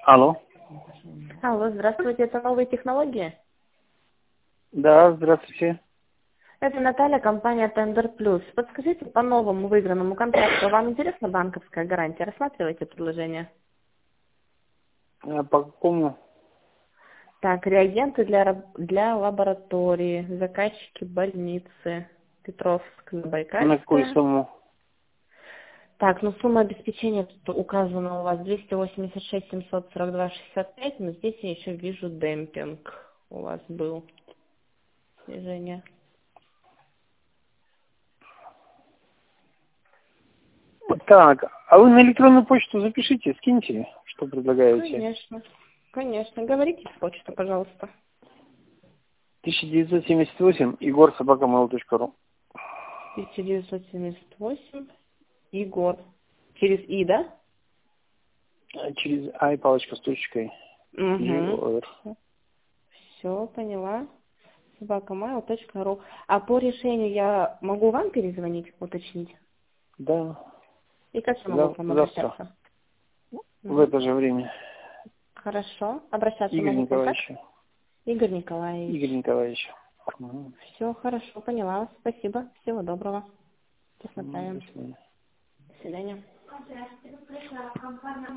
Алло. Алло, здравствуйте, это новые технологии? Да, здравствуйте. Это Наталья, компания Tender Plus. Подскажите, по новому выигранному контракту вам интересна банковская гарантия? Рассматриваете предложение? А по какому? Так, реагенты для лаборатории, заказчики больницы, Петровск, На какую Забайкальская. сумму? Так, ну сумма обеспечения тут указана у вас 286 742 65, но здесь я еще вижу демпинг у вас был, снижение. Так, а вы на электронную почту запишите, скиньте, что предлагаете. Конечно, конечно. Говорите в почту, пожалуйста. 1978 егор@mail.ru. 1978. Егор. Через И, да? Через и палочка с точкой. Угу. Егор. Все, поняла. собакамайл.ру. А по решению я могу вам перезвонить, уточнить? Да, И как я могу к вам завтра обращаться? в Угу. это же время. Хорошо. Обращаться Игорь могу к вам как? Николаевич. Игорь Николаевич. Игорь Николаевич. Угу. Все, хорошо, поняла. Спасибо. Всего доброго. До Посмотрим. свидания. До свидания.